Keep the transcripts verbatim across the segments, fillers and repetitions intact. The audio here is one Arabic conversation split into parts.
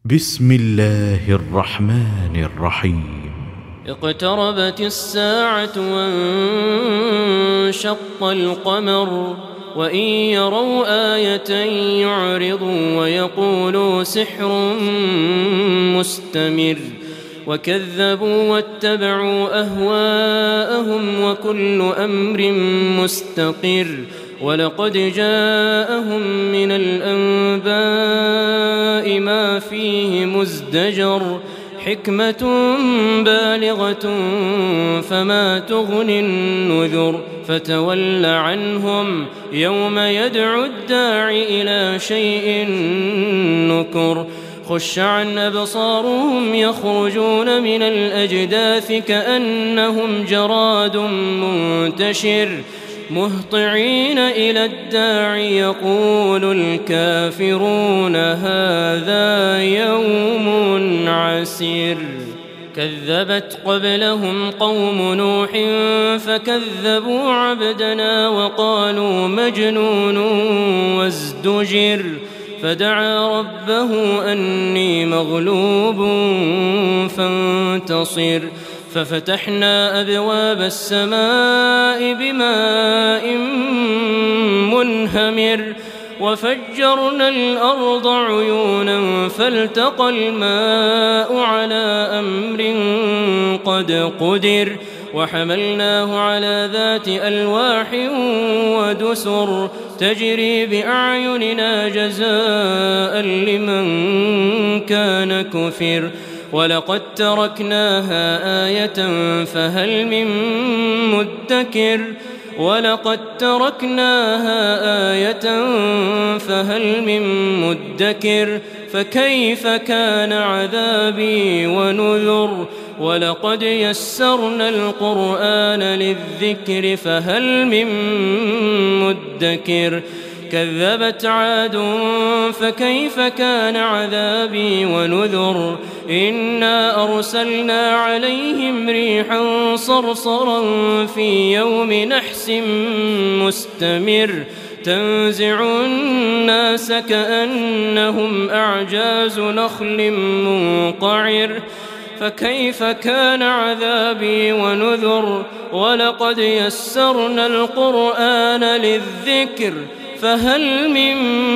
بسم الله الرحمن الرحيم. اقتربت الساعة وانشق القمر وإن يروا آية يعرضوا ويقولوا سحر مستمر وكذبوا واتبعوا أهواءهم وكل أمر مستقر ولقد جاءهم من الأنباء ما فيه مزدجر حكمة بالغة فما تغني النذر فتول عنهم يوم يدعو الداع إلى شيء نكر خش عن أبصارهم يخرجون من الأجداث كأنهم جراد منتشر مهطعين إلى الداع يقول الكافرون هذا يوم عسير كذبت قبلهم قوم نوح فكذبوا عبدنا وقالوا مجنون وازدجر فدعا ربه أني مغلوب فانتصر ففتحنا أبواب السماء بماء منهمر وفجرنا الأرض عيونا فالتقى الماء على أمر قد قدر وحملناه على ذات ألواح ودسر تجري بأعيننا جزاء لمن كان كفر ولقد تركناها آية فهل من مدكر ولقد تركناها آية فهل من مدكر فكيف كان عذابي ونذر ولقد يسرنا القرآن للذكر فهل من مدكر كذبت عاد فكيف كان عذابي ونذر إنا أرسلنا عليهم ريحا صرصرا في يوم نحس مستمر تنزع الناس كأنهم أعجاز نخل منقعر فكيف كان عذابي ونذر ولقد يسرنا القرآن للذكر فهل من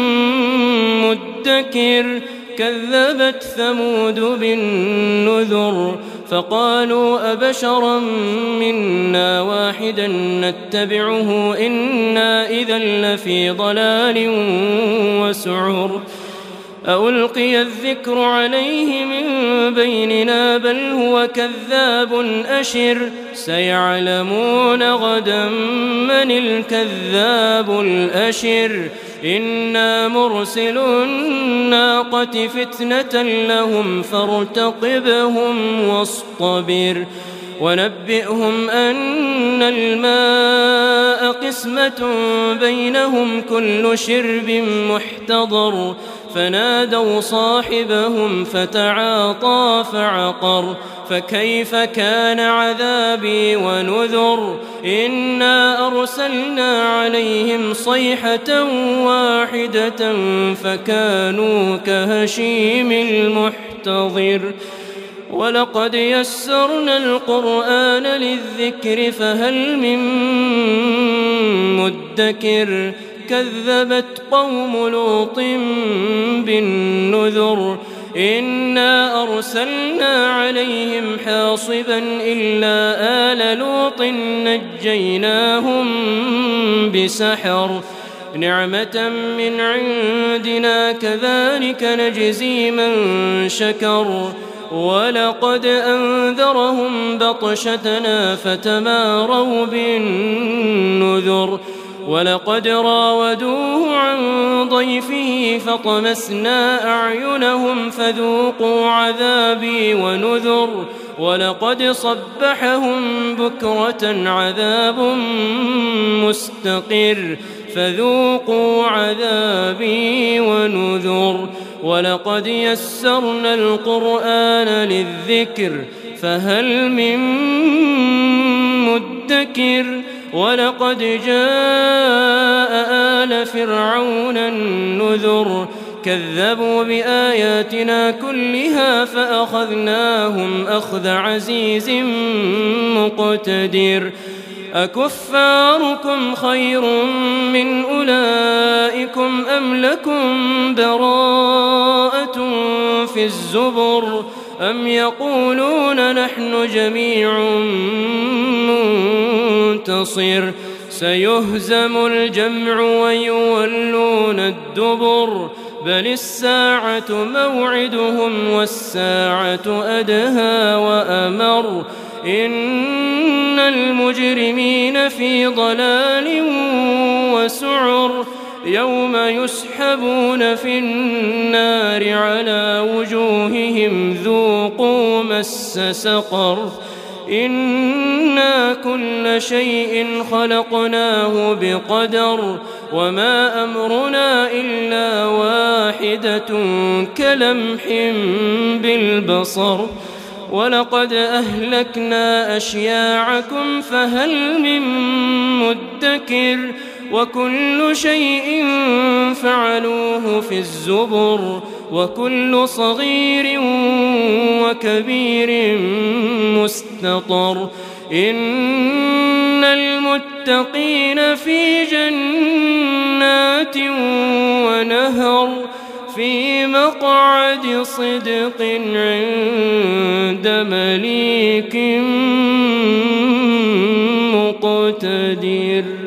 مدكر كذبت ثمود بالنذر فقالوا أبشرا منا واحدا نتبعه إنا إذا لفي ضلال وسعر ألقي الذكر عليه من بيننا بل هو كذاب أشر سيعلمون غدا من الكذاب الأشر إنا مرسل الناقة فتنة لهم فارتقبهم واصطبر ونبئهم أن الماء قسمة بينهم كل شرب محتضر فنادوا صاحبهم فتعاطى فعقر فكيف كان عذابي ونذر إنا أرسلنا عليهم صيحة واحدة فكانوا كهشيم المحتضر ولقد يسرنا القرآن للذكر فهل من مدكر كذبت قوم لوط بالنذر إنا أرسلنا عليهم حاصبا إلا آل لوط نجيناهم بسحر نعمة من عندنا كذلك نجزي من شكر ولقد أنذرهم بطشتنا فتماروا بالنذر ولقد راودوه عن ضيفه فطمسنا أعينهم فذوقوا عذابي ونذر ولقد صبحهم بكرة عذاب مستقر فذوقوا عذابي ونذر ولقد يسرنا القرآن للذكر فهل من مدكر ولقد جاء آل فرعون النذر كذبوا بآياتنا كلها فأخذناهم أخذ عزيز مقتدر أكفاركم خير من أولئكم أم لكم براءة في الزبر أم يقولون نحن جميع منتصر سيهزم الجمع ويولون الدبر بل الساعة موعدهم والساعة أدهى وأمر إن المجرمين في ضلال وسعر يوم يسحبون في النار على وجوههم ذوقوا مس سقر إنا كل شيء خلقناه بقدر وما أمرنا إلا واحدة كلمح بالبصر ولقد أهلكنا أشياعكم فهل من مدكر وكل شيء فعلوه في الزبر وكل صغير وكبير مستطر إن المتقين في جنات ونهر في مقعد صدق عند مليك مقتدر.